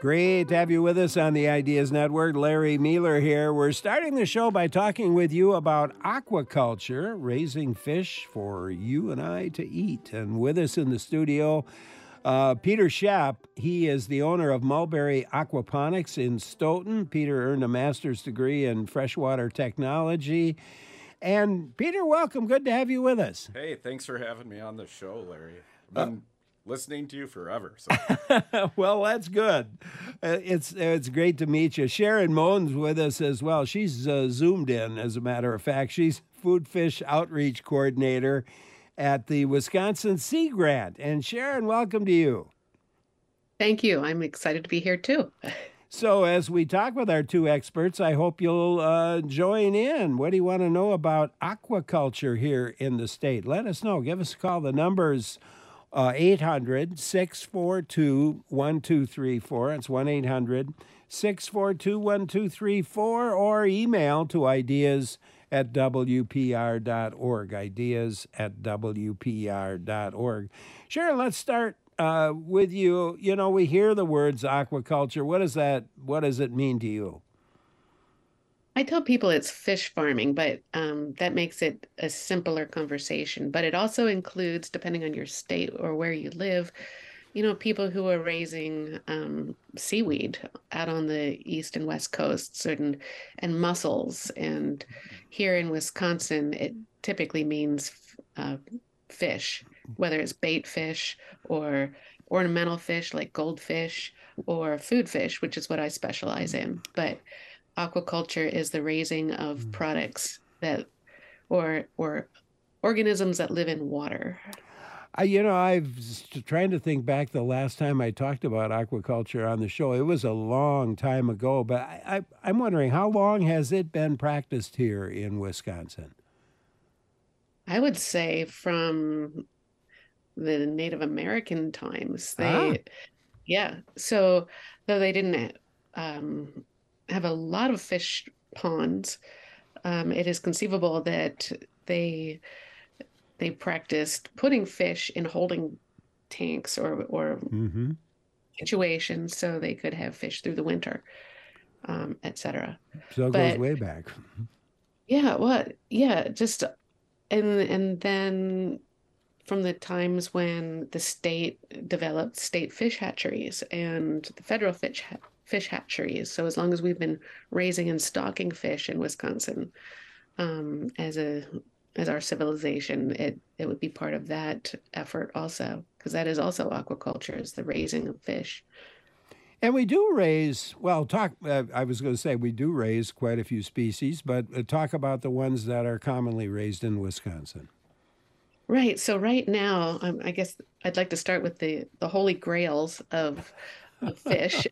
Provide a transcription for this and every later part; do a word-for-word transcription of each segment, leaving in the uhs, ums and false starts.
Great to have you with us on the Ideas Network. Larry Mueller here. We're starting the show by talking with you about aquaculture, raising fish for you and I to eat. And with us in the studio, uh, Peter Schaap. He is the owner of Mulberry Aquaponics in Stoughton. Peter earned a master's degree in freshwater technology. And Peter, welcome. Good to have you with us. Hey, thanks for having me on the show, Larry. I've been uh, listening to you forever. So. Well, that's good. Uh, it's it's great to meet you. Sharon Moen's with us as well. She's uh, zoomed in, as a matter of fact. She's Food Fish Outreach Coordinator at the Wisconsin Sea Grant. And Sharon, welcome to you. Thank you. I'm excited to be here too. So as we talk with our two experts, I hope you'll uh, join in. What do you want to know about aquaculture here in the state? Let us know. Give us a call. The number's uh, eight hundred, six four two, one two three four. It's one eight hundred, six four two, one two three four, or email to ideas at w p r dot org, ideas at w p r dot org. Sharon, let's start Uh, with you. You know, we hear the words aquaculture. What does that, what does it mean to you? I tell people it's fish farming, but um, that makes it a simpler conversation. But it also includes, depending on your state or where you live, you know, people who are raising um, seaweed out on the east and west coasts and, and mussels. And here in Wisconsin, it typically means uh, fish, whether it's bait fish or ornamental fish like goldfish or food fish, which is what I specialize in. But aquaculture is the raising of products that or or organisms that live in water. I, you know, I've trying to think back the last time I talked about aquaculture on the show. It was a long time ago, but I, I, I'm wondering, how long has it been practiced here in Wisconsin? I would say from the Native American times. They, ah. yeah. So though they didn't um, have a lot of fish ponds, um, it is conceivable that they they practiced putting fish in holding tanks or or mm-hmm. situations so they could have fish through the winter, um, et cetera. So it but, goes way back. Yeah. Well, yeah. Just and and then. From the times when the state developed state fish hatcheries and the federal fish fish hatcheries. So as long as we've been raising and stocking fish in Wisconsin um, as a as our civilization, it it would be part of that effort also, because that is also aquaculture, is the raising of fish. And we do raise, well, talk. Uh, I was going to say we do raise quite a few species, but uh, talk about the ones that are commonly raised in Wisconsin. Right. So right now, um, I guess I'd like to start with the, the holy grails of, of fish.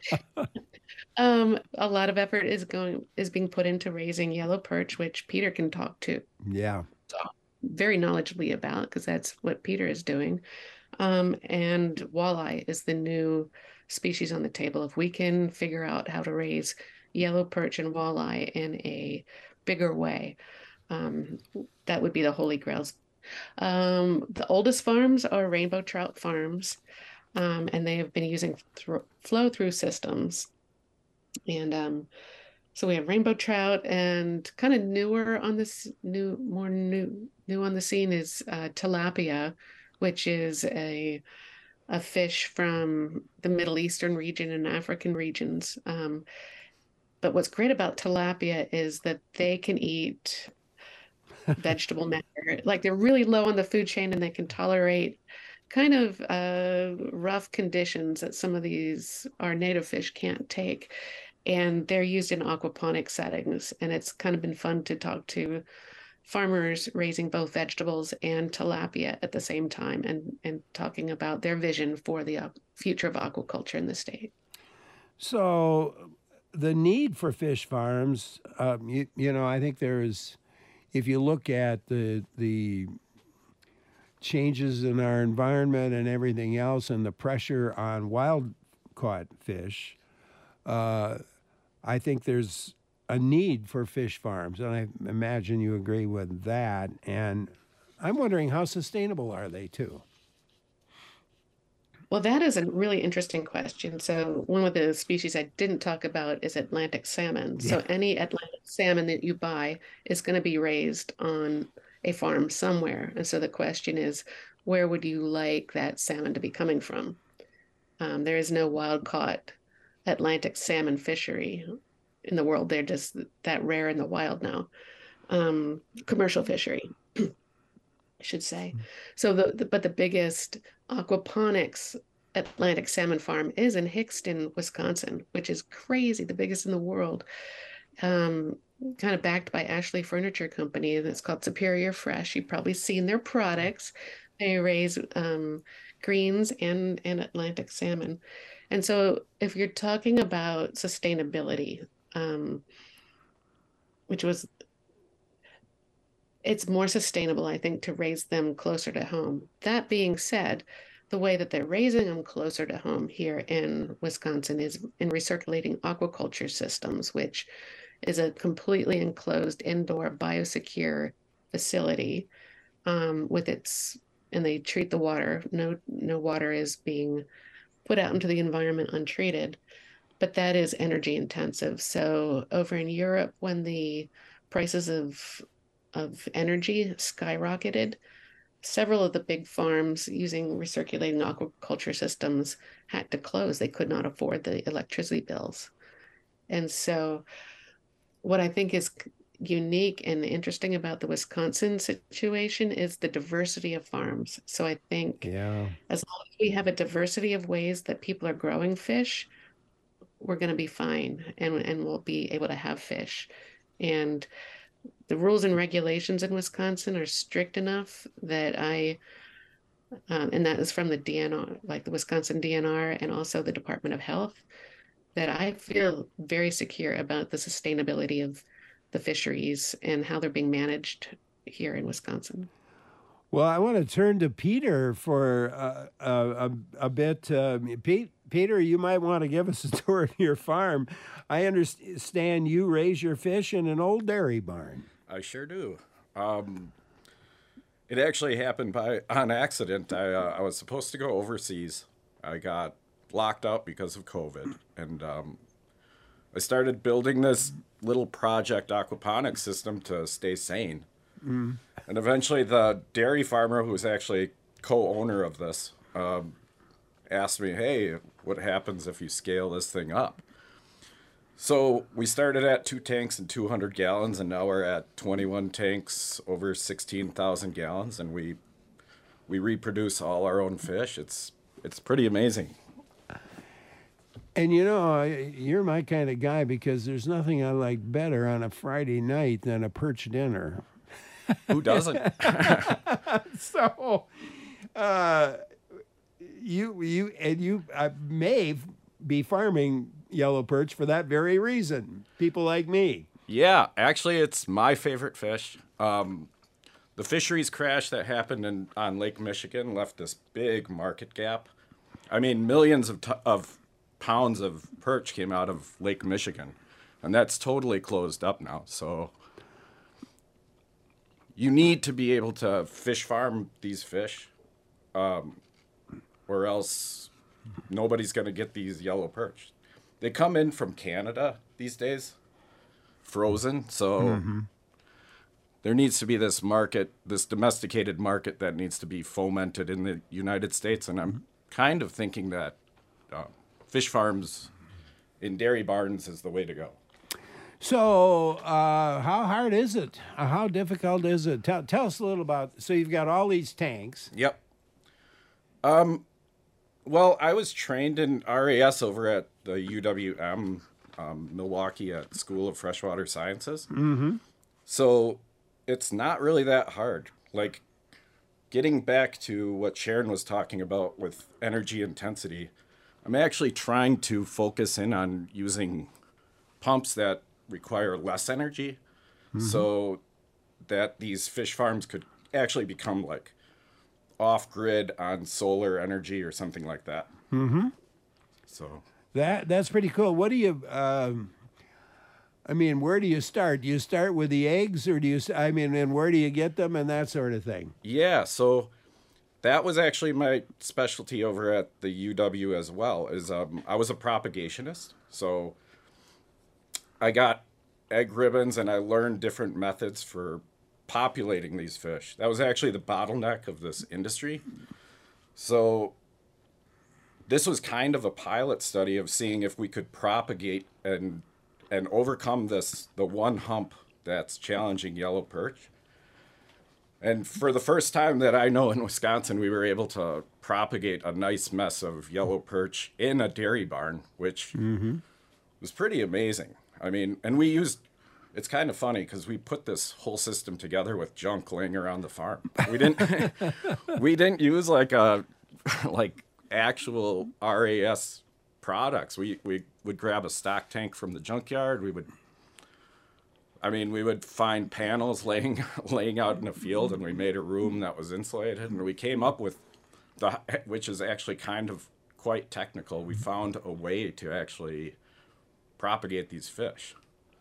um, a lot of effort is going is being put into raising yellow perch, which Peter can talk to. Yeah. Very knowledgeably about, because that's what Peter is doing. Um, and walleye is the new species on the table. If we can figure out how to raise yellow perch and walleye in a bigger way, um, that would be the holy grails. Um, the oldest farms are rainbow trout farms, um, and they have been using th- flow-through systems. And um, so we have rainbow trout, and kind of newer on this new, more new, new on the scene is uh, tilapia, which is a a fish from the Middle Eastern region and African regions. Um, but what's great about tilapia is that they can eat vegetable matter. Like, they're really low on the food chain, and they can tolerate kind of uh, rough conditions that some of these, our native fish, can't take. And they're used in aquaponic settings. And it's kind of been fun to talk to farmers raising both vegetables and tilapia at the same time, and, and talking about their vision for the uh, future of aquaculture in the state. So the need for fish farms, um, you, you know, I think there's, if you look at the the changes in our environment and everything else, and the pressure on wild caught fish, uh, I think there's a need for fish farms, and I imagine you agree with that. And I'm wondering, how sustainable are they too? Well, that is a really interesting question. So, one of the species I didn't talk about is Atlantic salmon. Yeah. So, any Atlantic salmon that you buy is going to be raised on a farm somewhere. And so, the question is, where would you like that salmon to be coming from? Um, there is no wild caught Atlantic salmon fishery in the world. They're just that rare in the wild now. Um, commercial fishery, I should say. So the, the but the biggest aquaponics Atlantic salmon farm is in Hickston, Wisconsin, which is crazy, the biggest in the world. Um, kind of backed by Ashley Furniture Company, and it's called Superior Fresh. You've probably seen their products. They raise um, greens and and Atlantic salmon. And so if you're talking about sustainability, um, which was it's more sustainable, I think, to raise them closer to home. That being said, the way that they're raising them closer to home here in Wisconsin is in recirculating aquaculture systems, which is a completely enclosed indoor biosecure facility um, with its, and they treat the water. No, no water is being put out into the environment untreated, but that is energy intensive. So over in Europe, when the prices of of energy skyrocketed, several of the big farms using recirculating aquaculture systems had to close. They could not afford the electricity bills. And so, what I think is unique and interesting about the Wisconsin situation is the diversity of farms. So, I think Yeah. as long as we have a diversity of ways that people are growing fish, we're going to be fine and, and we'll be able to have fish. And the rules and regulations in Wisconsin are strict enough that I, um, and that is from the D N R, like the Wisconsin D N R and also the Department of Health, that I feel very secure about the sustainability of the fisheries and how they're being managed here in Wisconsin. Well, I want to turn to Peter for uh, a, a, a bit. Uh, Pete, Peter, you might want to give us a tour of your farm. I understand you raise your fish in an old dairy barn. I sure do. Um, it actually happened by on accident. I uh, I was supposed to go overseas. I got locked out because of COVID, and um, I started building this little project aquaponics system to stay sane. Mm. And eventually, the dairy farmer, who was actually co-owner of this, um, asked me, "Hey, what happens if you scale this thing up?" So we started at two tanks and two hundred gallons, and now we're at twenty-one tanks, over sixteen thousand gallons, and we we reproduce all our own fish. It's it's pretty amazing. And you know, you're my kind of guy because there's nothing I like better on a Friday night than a perch dinner. Who doesn't? So, uh, you you and you uh, may be farming yellow perch for that very reason. People like me. Yeah, actually, it's my favorite fish. Um, the fisheries crash that happened in, on Lake Michigan left this big market gap. I mean, millions of, t- of pounds of perch came out of Lake Michigan, and that's totally closed up now. So you need to be able to fish farm these fish, um, or else nobody's going to get these yellow perch. They come in from Canada these days, frozen, so mm-hmm. there needs to be this market, this domesticated market that needs to be fomented in the United States, and I'm kind of thinking that uh, fish farms in dairy barns is the way to go. So uh, how hard is it? Uh, how difficult is it? Tell, tell us a little about, so you've got all these tanks. Yep. Um. Well, I was trained in R A S over at the U W M, um, Milwaukee, at School of Freshwater Sciences. Mm-hmm. So it's not really that hard. Like, getting back to what Sharon was talking about with energy intensity, I'm actually trying to focus in on using pumps that require less energy, mm-hmm. so that these fish farms could actually become like off-grid on solar energy or something like that. Mm-hmm. So that that's pretty cool. What do you? Um, I mean, where do you start? Do you start with the eggs, or do you? I mean, and where do you get them, and that sort of thing? Yeah. So that was actually my specialty over at the U W as well. Is um, I was a propagationist, so I got egg ribbons and I learned different methods for populating these fish. That was actually the bottleneck of this industry. So this was kind of a pilot study of seeing if we could propagate and and overcome this the one hump that's challenging yellow perch. And for the first time that I know in Wisconsin, we were able to propagate a nice mess of yellow perch in a dairy barn, which mm-hmm. was pretty amazing. I mean, and we used, it's kind of funny because we put this whole system together with junk laying around the farm. We didn't, we didn't use like a, like actual R A S products. We, we would grab a stock tank from the junkyard. We would I mean, we would find panels laying laying out in a field, and we made a room that was insulated, and we came up with the, which is actually kind of quite technical. We found a way to actually propagate these fish.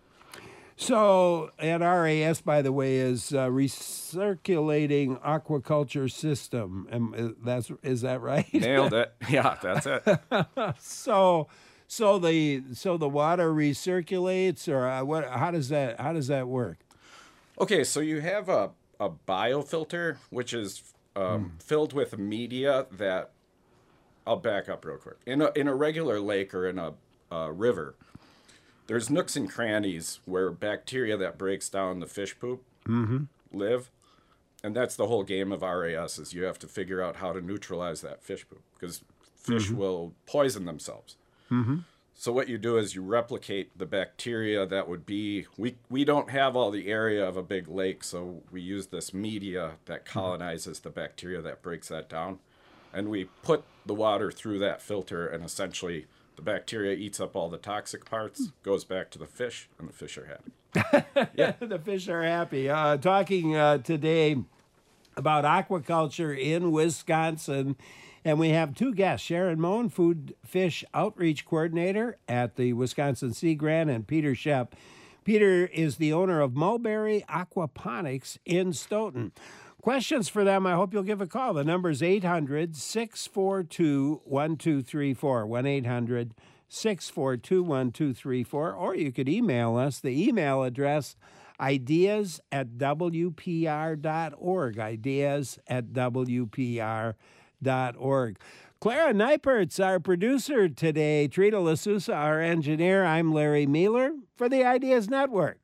So, at R A S, by the way, is uh, recirculating aquaculture system. And that's is that right? Nailed it. Yeah, that's it. so. So the so the water recirculates, or uh, what? How does that how does that work? Okay, so you have a a biofilter, which is um, mm. filled with media that I'll back up real quick. In a in a regular lake or in a, a river, there's nooks and crannies where bacteria that breaks down the fish poop mm-hmm. live, and that's the whole game of R A S. Is you have to figure out how to neutralize that fish poop because fish mm-hmm. will poison themselves. Mm-hmm. So what you do is you replicate the bacteria that would be, we, we don't have all the area of a big lake, so we use this media that colonizes the bacteria that breaks that down. And we put the water through that filter, and essentially the bacteria eats up all the toxic parts, goes back to the fish, and the fish are happy. Yeah, the fish are happy. Uh, talking uh, today about aquaculture in Wisconsin. And we have two guests, Sharon Moen, Food Fish Outreach Coordinator at the Wisconsin Sea Grant, and Peter Shep. Peter is the owner of Mulberry Aquaponics in Stoughton. Questions for them, I hope you'll give a call. The number is eight hundred, six four two, one two three four, one eight hundred, six four two, one two three four, or you could email us. The email address, ideas at w p r dot org, ideas at w p r dot org. Clara Neipert's our producer today. Trita LaSousa, our engineer. I'm Larry Mueller for the Ideas Network.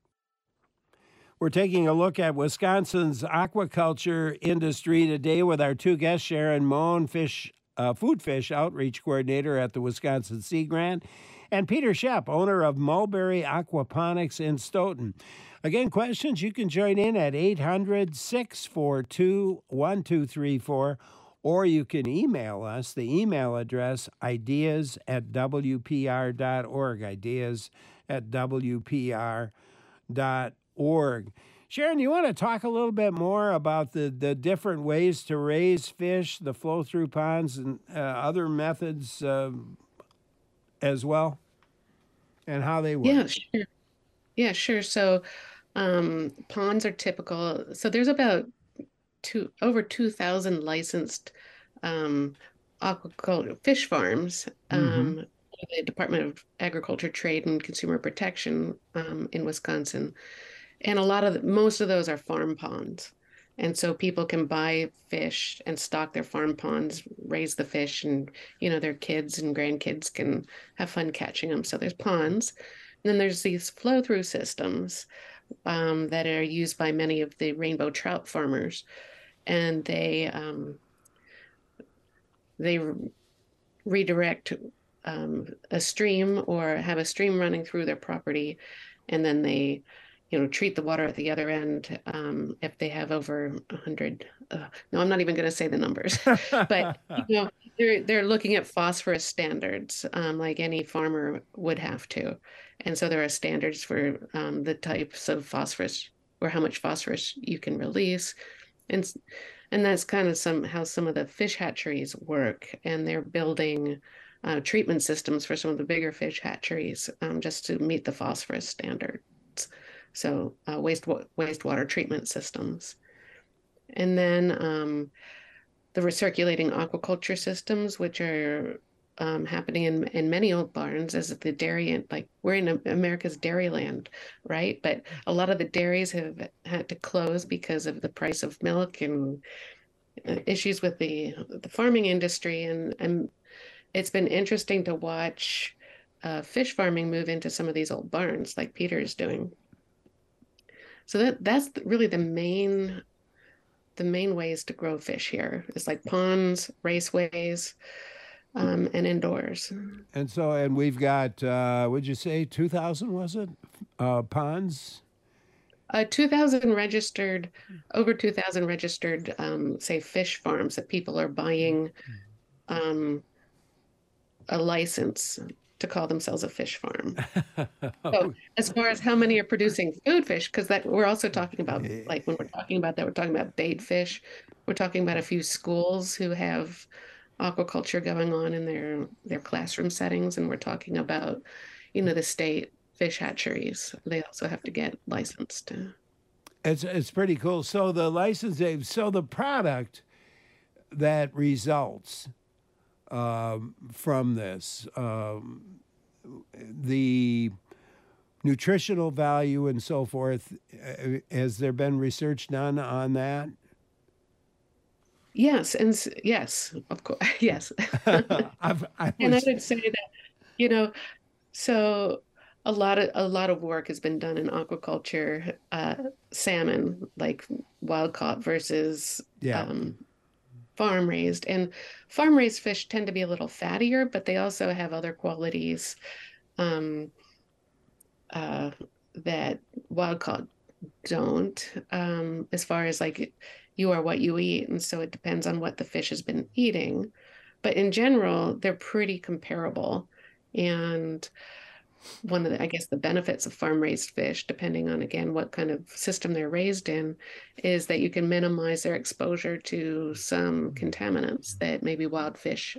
We're taking a look at Wisconsin's aquaculture industry today with our two guests, Sharon Moen, fish, uh, Food Fish Outreach Coordinator at the Wisconsin Sea Grant, and Peter Shep, owner of Mulberry Aquaponics in Stoughton. Again, questions, you can join in at eight hundred, six four two, one two three four, or you can email us. The email address, ideas at w p r dot org, ideas at w p r dot org. Sharon, you want to talk a little bit more about the, the different ways to raise fish, the flow-through ponds, and uh, other methods uh, as well, and how they work? Yeah, sure. Yeah, sure. So um, ponds are typical. So there's about two over two thousand licensed um, aquaculture fish farms. Um, mm-hmm. The Department of Agriculture, Trade, and Consumer Protection um, in Wisconsin, and a lot of the, most of those are farm ponds, and so people can buy fish and stock their farm ponds, raise the fish, and you know their kids and grandkids can have fun catching them. So there's ponds, and then there's these flow-through systems um, that are used by many of the rainbow trout farmers. And they um, they re- redirect um, a stream or have a stream running through their property, and then they, you know, treat the water at the other end um, if they have over a hundred. Uh, no, I'm not even going to say the numbers, but you know, they're they're looking at phosphorus standards um, like any farmer would have to, and so there are standards for um, the types of phosphorus or how much phosphorus you can release. And and that's kind of some how some of the fish hatcheries work, and they're building uh, treatment systems for some of the bigger fish hatcheries um, just to meet the phosphorus standards. So uh, waste wastewater treatment systems, and then um, the recirculating aquaculture systems, which are um, happening in in many old barns, as the dairy, like we're in America's dairy land, right? But a lot of the dairies have had to close because of the price of milk and uh, issues with the the farming industry, and and it's been interesting to watch uh, fish farming move into some of these old barns, like Peter is doing. So that that's really the main the main ways to grow fish here. It's like ponds, raceways, um, and indoors. And so, and we've got, uh, would you say two thousand, was it? Uh, ponds? Uh, two thousand registered, over two thousand registered, um, say, fish farms that people are buying um, a license to call themselves a fish farm. So as far as how many are producing food fish, because that we're also talking about, like when we're talking about that, we're talking about bait fish. We're talking about a few schools who have aquaculture going on in their their classroom settings, and we're talking about, you know, the state fish hatcheries. They also have to get licensed. It's it's pretty cool. So the license, so the product that results um, from this, um, the nutritional value and so forth, uh, has there been research done on that? Yes, and s- yes, of course, yes. I've, I And I was, would say that, you know, so a lot of a lot of work has been done in aquaculture, uh, salmon, like wild caught versus yeah, um, farm raised. And farm raised fish tend to be a little fattier, but they also have other qualities um, uh, that wild caught don't, um, as far as like you are what you eat. And so it depends on what the fish has been eating. But in general, they're pretty comparable. And one of the, I guess, the benefits of farm raised fish, depending on, again, what kind of system they're raised in, is that you can minimize their exposure to some contaminants that maybe wild fish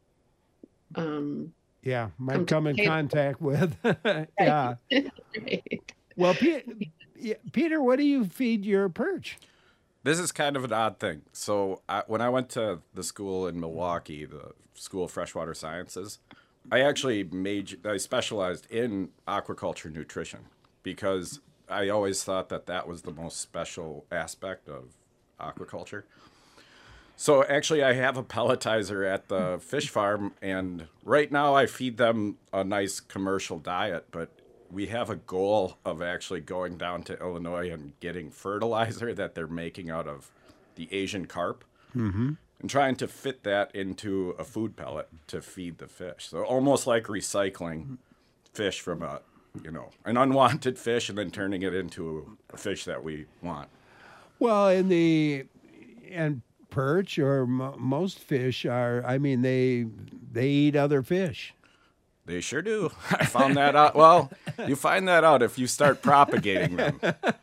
um, yeah, come might to come the in table. contact with. Right. Yeah. Right. Well, Pe- yeah, Peter, what do you feed your perch? This is kind of an odd thing. So I, when I went to the school in Milwaukee, the School of Freshwater Sciences, I actually major, I specialized in aquaculture nutrition because I always thought that that was the most special aspect of aquaculture. So actually, I have a pelletizer at the fish farm, and right now I feed them a nice commercial diet, but we have a goal of actually going down to Illinois and getting fertilizer that they're making out of the Asian carp and trying to fit that into a food pellet to feed the fish. So almost like recycling fish from a, you know, an unwanted fish and then turning it into a fish that we want. Well, in the and perch or mo most fish are. I mean, they they eat other fish. They sure do. I found that out. Well, you find that out if you start propagating them.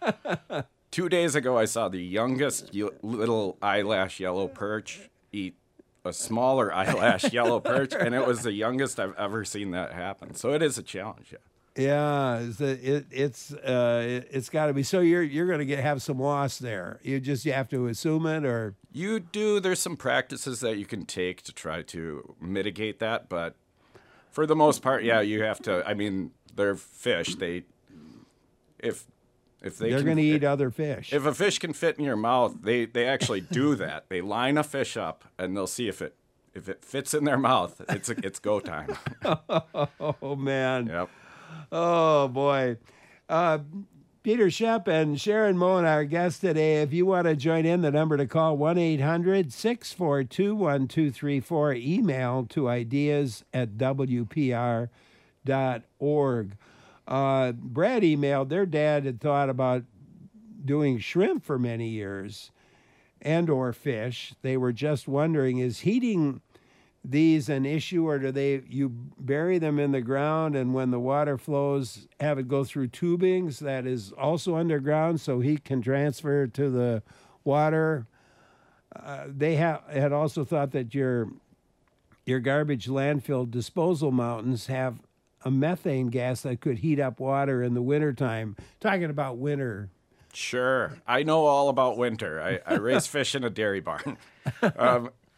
Two days ago, I saw the youngest y- little eyelash yellow perch eat a smaller eyelash yellow perch, and it was the youngest I've ever seen that happen. So it is a challenge. Yeah. Yeah, it's it, it's uh, it, it's got to be. So you're you're going to get have some loss there. You just you have to assume it, or You do. There's some practices that you can take to try to mitigate that, but for the most part, yeah, you have to. I mean, they're fish. They if if they they're can going to fit- eat other fish. If a fish can fit in your mouth, they, they actually do that. They line a fish up and they'll see if it if it fits in their mouth. It's a, it's go time. Oh man. Yep. Oh boy. Uh, Peter Shep and Sharon Moen, our guests today. If you want to join in, the number to call one eight hundred, six four two, one two three four. Email to ideas at w p r dot org. Uh, Brad emailed their dad had thought about doing shrimp for many years and or fish. They were just wondering, is heating these an issue, or do they you bury them in the ground and when the water flows have it go through tubings that is also underground so heat can transfer to the water? Uh, they ha- had also thought that your your garbage landfill disposal mountains have a methane gas that could heat up water in the wintertime. Talking about winter. Sure. I know all about winter. I, I raise fish in a dairy barn. Um,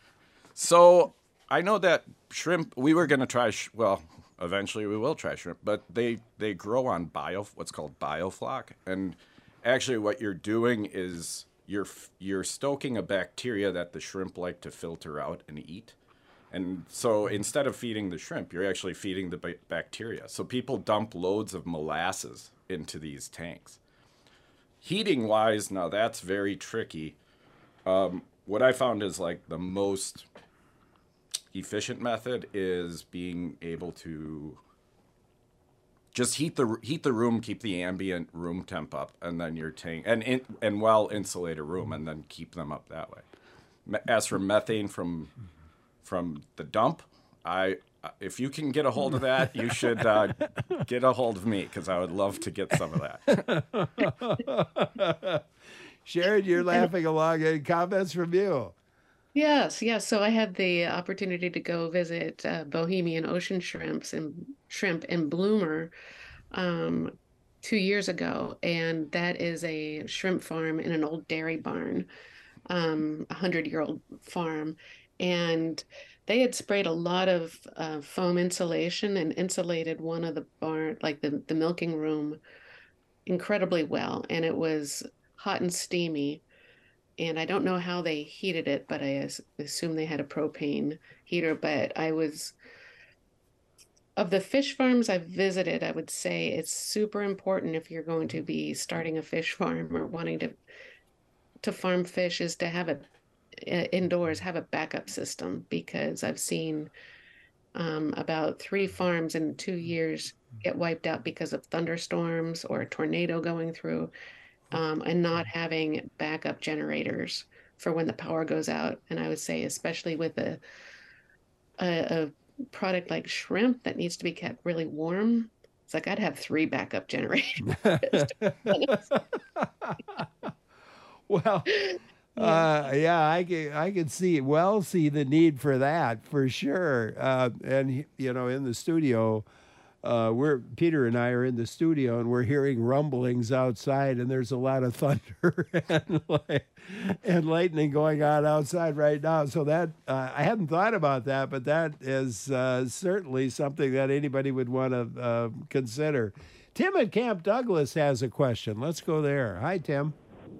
So I know that shrimp. We were gonna try. Sh- well, eventually we will try shrimp, but they they grow on bio what's called biofloc, and actually what you're doing is you're f- you're stoking a bacteria that the shrimp like to filter out and eat. And so instead of feeding the shrimp, you're actually feeding the ba- bacteria. So people dump loads of molasses into these tanks. Heating wise, now that's very tricky. What I found is like the most efficient method is being able to just heat the heat the room, keep the ambient room temp up, and then your tank and in, and well insulate a room, and then keep them up that way. Me- As for methane from from the dump, I if you can get a hold of that, you should uh, get a hold of me because I would love to get some of that. Sharon, you're And laughing along. Any comments from you? yes, yes. So I had the opportunity to go visit uh, Bohemian Ocean Shrimps and Shrimp in Bloomer um, two years ago, and that is a shrimp farm in an old dairy barn, um, a hundred-year-old farm, and they had sprayed a lot of uh, foam insulation and insulated one of the barn, like the the milking room, incredibly well, and it was hot and steamy. And I don't know how they heated it, but I as- assume they had a propane heater. But I was, of the fish farms I've visited, I would say it's super important if you're going to be starting a fish farm or wanting to to farm fish is to have a uh, indoors, have a backup system, because I've seen um, about three farms in two years get wiped out because of thunderstorms or a tornado going through, um, and not having backup generators for when the power goes out. And I would say, especially with a, a, a product like shrimp that needs to be kept really warm, it's like I'd have three backup generators. Well, Yeah. uh, yeah, I can I can see well see the need for that for sure. Uh, and you know, in the studio, uh, we're Peter and I are in the studio and we're hearing rumblings outside, and there's a lot of thunder and li- and lightning going on outside right now. So that uh, I hadn't thought about that, but that is uh, certainly something that anybody would want to uh, consider. Tim at Camp Douglas has a question. Let's go there. Hi, Tim.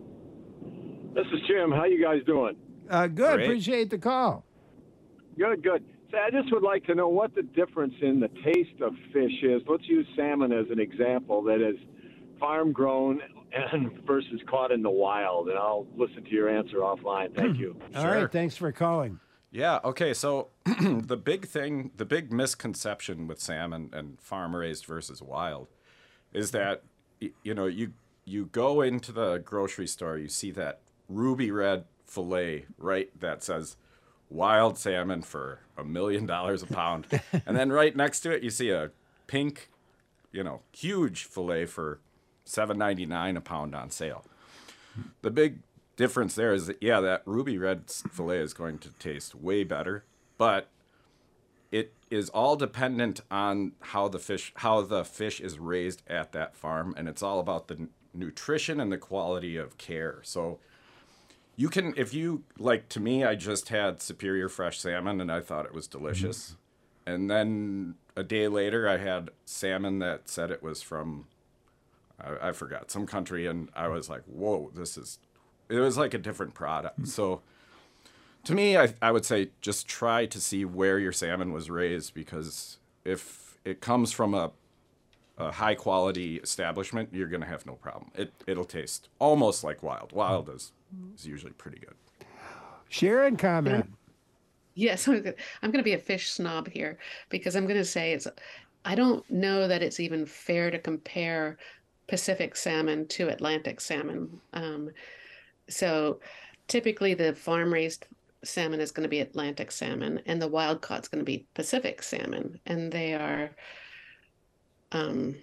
This is Jim. How you guys doing? Uh, good. Great. Appreciate the call. Good, good. So I just would like to know what the difference in the taste of fish is. Let's use salmon as an example that is farm grown and versus caught in the wild. And I'll listen to your answer offline. Thank you. All Sure. right. Thanks for calling. Yeah, okay, so the big thing, the big misconception with salmon and farm raised versus wild is that y- you know, you you go into the grocery store, you see that ruby red fillet, right, that says wild salmon for a million dollars a pound. And then right next to it you see a pink, you know, huge fillet for seven ninety-nine a pound on sale. The big difference there is that, yeah, that ruby red s- fillet is going to taste way better, but it is all dependent on how the fish how the fish is raised at that farm, and it's all about the n- nutrition and the quality of care. So you can, if you like, to me, I just had Superior fresh salmon and I thought it was delicious. And then a day later I had salmon that said it was from I, I forgot some country, and I was like, whoa, this is it was like a different product. So to me, I, I would say just try to see where your salmon was raised, because if it comes from a, a high quality establishment, you're going to have no problem. It, it'll taste almost like wild. Wild is, is usually pretty good. Sharon, comment. Yes, I'm gonna, I'm going to be a fish snob here because I'm going to say it's, I don't know that it's even fair to compare Pacific salmon to Atlantic salmon. Um, so typically the farm raised salmon is going to be Atlantic salmon and the wild caught's going to be Pacific salmon. And they are, um,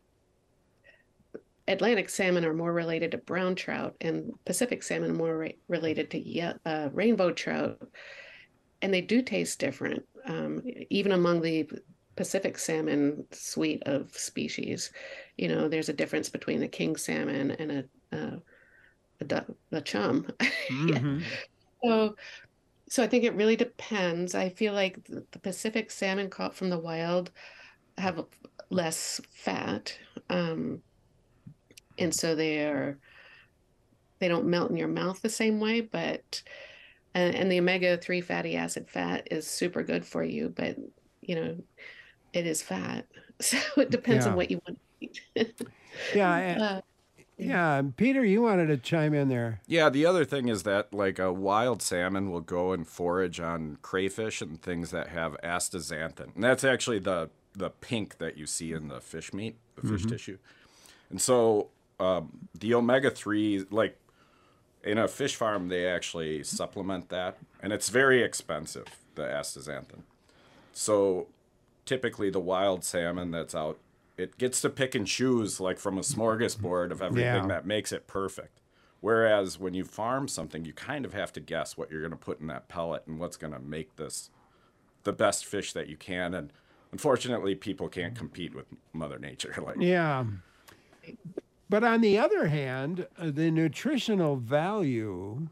Atlantic salmon are more related to brown trout and Pacific salmon are more ra- related to ye- uh, rainbow trout. And they do taste different, um, even among the Pacific salmon suite of species. You know, there's a difference between the king salmon and a a, a, du- a chum. Yeah. Mm-hmm. So So I think it really depends. I feel like the, the Pacific salmon caught from the wild have less fat, um, and so they are they don't melt in your mouth the same way. But and, and the omega three fatty acid fat is super good for you, but you know it is fat, so it depends on Yeah. what you want to eat. Yeah. and- uh, Yeah. Peter, you wanted to chime in there. Yeah, the other thing is that like a wild salmon will go and forage on crayfish and things that have astaxanthin. And that's actually the the pink that you see in the fish meat, the fish tissue. And so um, the omega three, like in a fish farm, they actually supplement that. And it's very expensive, the astaxanthin. So typically the wild salmon that's out, it gets to pick and choose like from a smorgasbord of everything Yeah. that makes it perfect. Whereas when you farm something, you kind of have to guess what you're going to put in that pellet and what's going to make this the best fish that you can. And unfortunately, people can't compete with Mother Nature. Like, Yeah. But on the other hand, uh, the nutritional value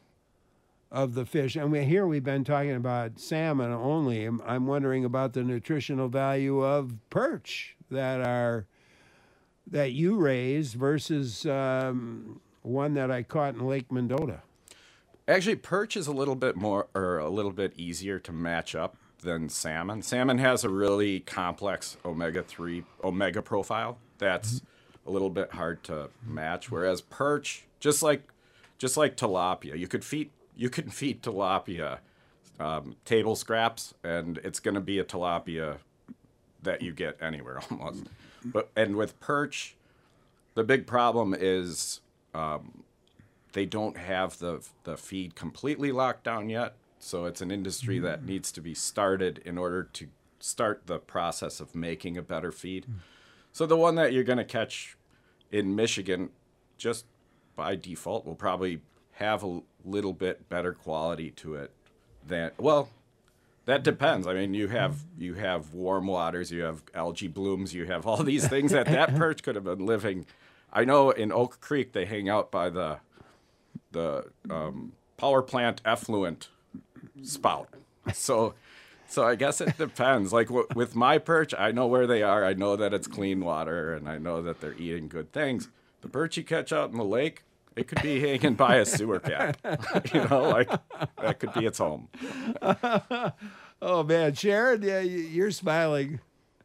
of the fish, and we, here we've been talking about salmon only. I'm, I'm wondering about the nutritional value of perch that are that you raise versus um, one that I caught in Lake Mendota. actually, perch is a little bit more or a little bit easier to match up than salmon. Salmon has a really complex omega three omega profile that's a little bit hard to match. Whereas perch, just like just like tilapia, you could feed you can feed tilapia um, table scraps, and it's going to be a tilapia that you get anywhere almost. But and with perch, the big problem is um, they don't have the the feed completely locked down yet. So it's an industry that needs to be started in order to start the process of making a better feed. So the one that you're going to catch in Michigan, just by default, will probably have a little bit better quality to it than well. That depends. I mean, you have you have warm waters, you have algae blooms, you have all these things that that perch could have been living. I know in Oak Creek they hang out by the the um, power plant effluent spout. So so I guess it depends. Like w- with my perch, I know where they are. I know that it's clean water, and I know that they're eating good things. The perch you catch out in the lake, it could be hanging by a sewer cap. You know, like that could be its home. Oh man, Sharon, yeah, y- you're smiling.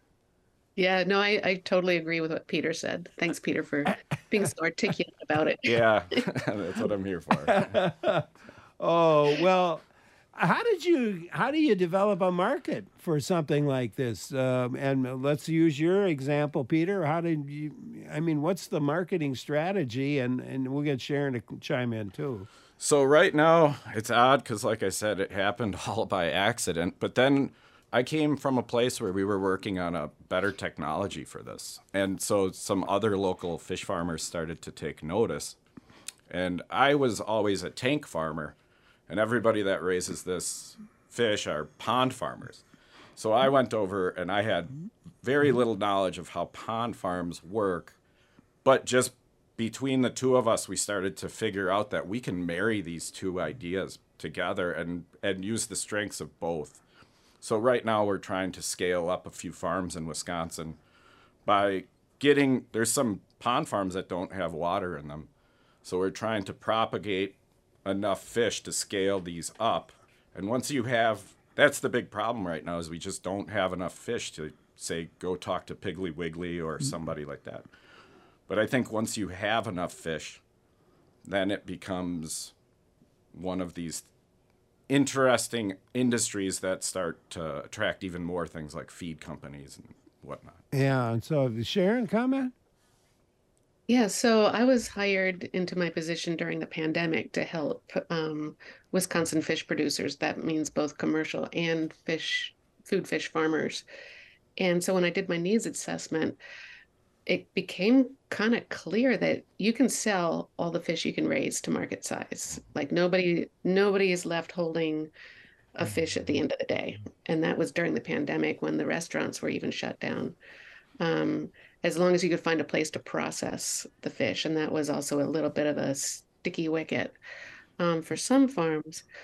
yeah, no, I, I totally agree with what Peter said. Thanks, Peter, for being so articulate about it. Yeah, that's what I'm here for. Oh well, how did you how do you develop a market for something like this? Um, and let's use your example, Peter. How did you? I mean, what's the marketing strategy? And and we'll get Sharon to chime in too. So right now it's odd because, like I said, it happened all by accident. But then I came from a place where we were working on a better technology for this, and so some other local fish farmers started to take notice. And I was always a tank farmer, and everybody that raises this fish are pond farmers. So I went over and I had very little knowledge of how pond farms work, but just between the two of us, we started to figure out that we can marry these two ideas together and, and use the strengths of both. So right now we're trying to scale up a few farms in Wisconsin by getting, there's some pond farms that don't have water in them. So we're trying to propagate enough fish to scale these up. And once you have, that's the big problem right now is we just don't have enough fish to say, go talk to Piggly Wiggly or somebody like that. But I think once you have enough fish, then it becomes one of these interesting industries that start to attract even more things like feed companies and whatnot. Yeah. And so, Sharon, comment. Yeah, so I was hired into my position during the pandemic to help um, Wisconsin fish producers. That means both commercial and fish, food fish farmers. And so when I did my needs assessment, it became kind of clear that you can sell all the fish you can raise to market size. Like nobody, nobody is left holding a fish at the end of the day. And that was during the pandemic when the restaurants were even shut down. Um, as long as you could find a place to process the fish. And that was also a little bit of a sticky wicket um, for some farms.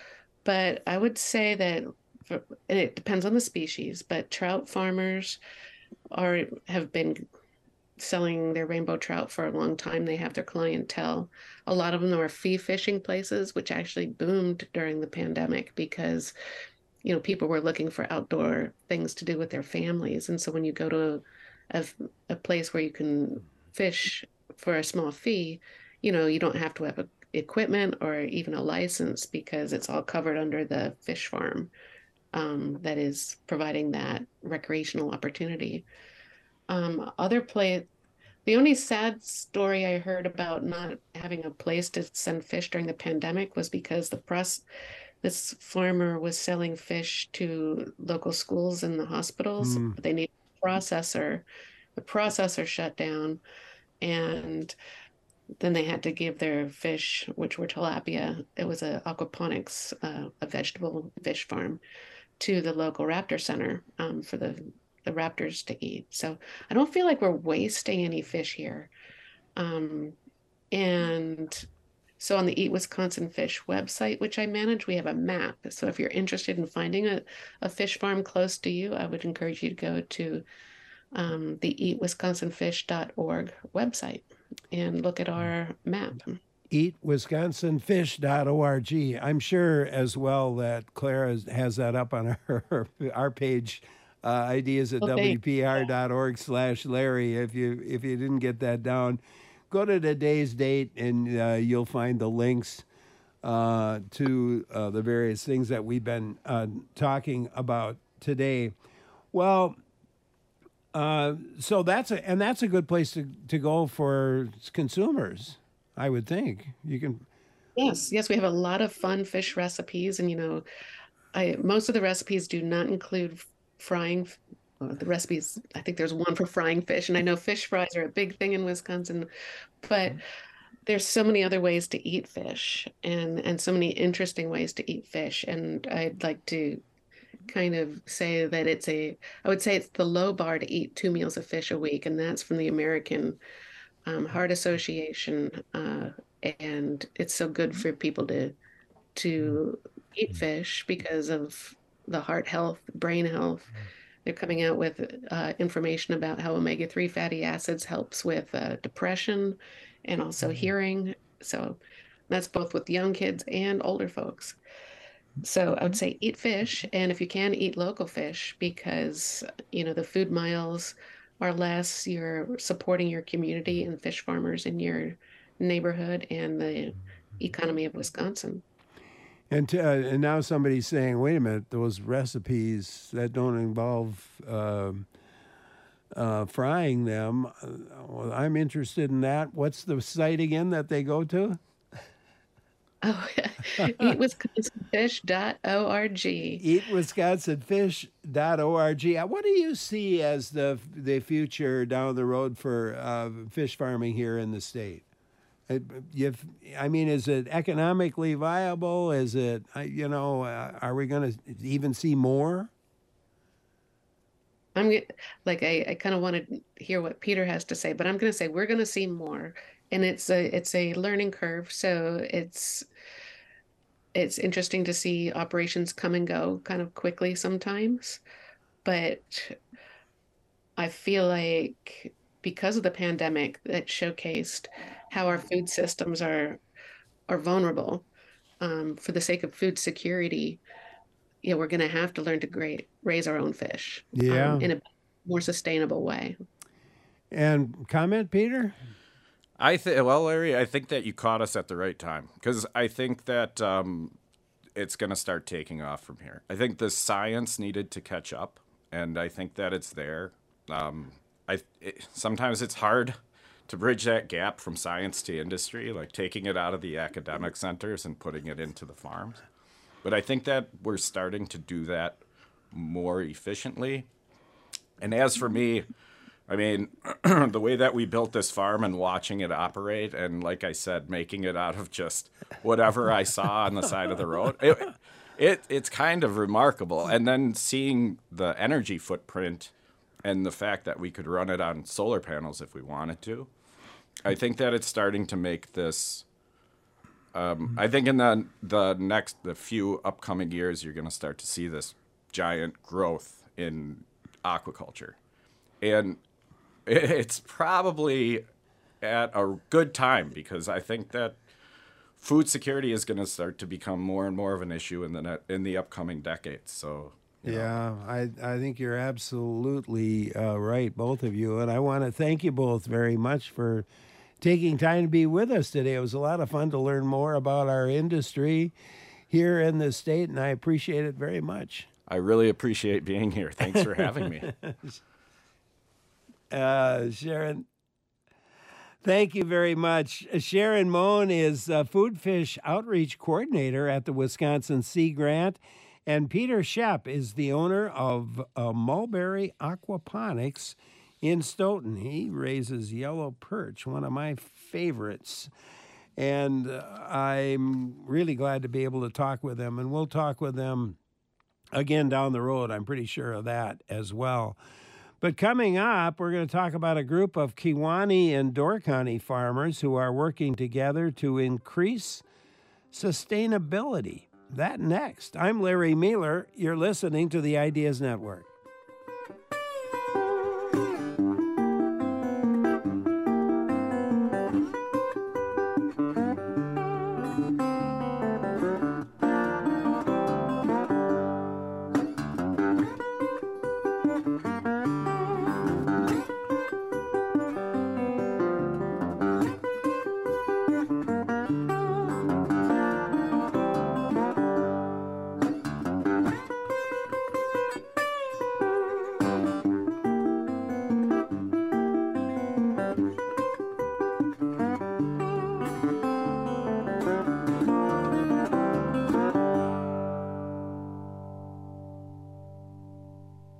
but I would say that for, and it depends on the species, but trout farmers are have been selling their rainbow trout for a long time. They have their clientele. A lot of them are fee fishing places, which actually boomed during the pandemic because, you know, people were looking for outdoor things to do with their families. And so when you go to a, a place where you can fish for a small fee, you know, you don't have to have a, equipment or even a license because it's all covered under the fish farm um, that is providing that recreational opportunity. Um, other play, the only sad story I heard about not having a place to send fish during the pandemic was because the press, this farmer was selling fish to local schools and the hospitals, Mm. but they needed a processor. The processor shut down, and then they had to give their fish, which were tilapia. It was a aquaponics, uh, a vegetable fish farm, to the local raptor center um, for the the raptors to eat. So I don't feel like we're wasting any fish here. Um, and so on the Eat Wisconsin Fish website, which I manage, we have a map. So if you're interested in finding a, a fish farm close to you, I would encourage you to go to um, the eat wisconsin fish dot org website and look at our map. eat wisconsin fish dot org. I'm sure as well that Clara has that up on our, our page, uh, ideas at Okay. w p r dot org slash Larry. If you, if you didn't get that down, go to today's date and uh, you'll find the links uh, to uh, the various things that we've been uh, talking about today. Well, uh, so that's a, and that's a good place to, to go for consumers, I would think. You can. Yes, yes, we have a lot of fun fish recipes, and you know, I most of the recipes do not include frying. Uh, the recipes, I think there's one for frying fish, and I know fish fries are a big thing in Wisconsin, but there's so many other ways to eat fish, and and so many interesting ways to eat fish, and I'd like to kind of say that it's a, I would say it's the low bar to eat two meals of fish a week, and that's from the American um, Heart Association, uh, and it's so good for people to to eat fish because of the heart health, brain health. They're coming out with uh, information about how omega three fatty acids helps with uh, depression and also hearing. So that's both with young kids and older folks. So I would say eat fish, and if you can, eat local fish because, you know, the food miles are less. You're supporting your community and fish farmers in your neighborhood and the economy of Wisconsin. And, to, uh, and now somebody's saying, wait a minute, those recipes that don't involve uh, uh, frying them, uh, well, I'm interested in that. What's the site again that they go to? Oh, eat wisconsin fish dot org. eat wisconsin fish dot org. What do you see as the the future down the road for uh, fish farming here in the state? It, you've, I mean, is it economically viable? Is it, you know, uh, are we going to even see more? I'm like, I, I kind of want to hear what Peter has to say, but I'm going to say we're going to see more, and it's a it's a learning curve. So it's it's interesting to see operations come and go kind of quickly sometimes, but I feel like because of the pandemic that showcased how our food systems are are vulnerable, um, for the sake of food security, yeah, we're going to have to learn to great, raise our own fish Yeah. um, in a more sustainable way. And comment, Peter? I think, well, Larry, I think that you caught us at the right time because I think that um, it's going to start taking off from here. I think the science needed to catch up, and I think that it's there. Um, I it, sometimes it's hard to bridge that gap from science to industry, like taking it out of the academic centers and putting it into the farms. But I think that we're starting to do that more efficiently. And as for me, I mean, the way that we built this farm and watching it operate, and like I said, making it out of just whatever I saw on the side of the road, it, it it's kind of remarkable. And then seeing the energy footprint and the fact that we could run it on solar panels if we wanted to, I think that it's starting to make this Um, I think in the the next the few upcoming years, you're going to start to see this giant growth in aquaculture, and it's probably at a good time because I think that food security is going to start to become more and more of an issue in the net, in the upcoming decades. So. You know. Yeah, I, I think you're absolutely uh, right, both of you. And I want to thank you both very much for taking time to be with us today. It was a lot of fun to learn more about our industry here in the state, and I appreciate it very much. I really appreciate being here. Thanks for having me. uh, Sharon, thank you very much. Sharon Moen is uh, Food Fish Outreach Coordinator at the Wisconsin Sea Grant. And Peter Shep is the owner of uh, Mulberry Aquaponics in Stoughton. He raises yellow perch, one of my favorites. And uh, I'm really glad to be able to talk with them. And we'll talk with them again down the road. I'm pretty sure of that as well. But coming up, we're going to talk about a group of Kewaunee and Door County farmers who are working together to increase sustainability. That next. I'm Larry Mueller. You're listening to the Ideas Network.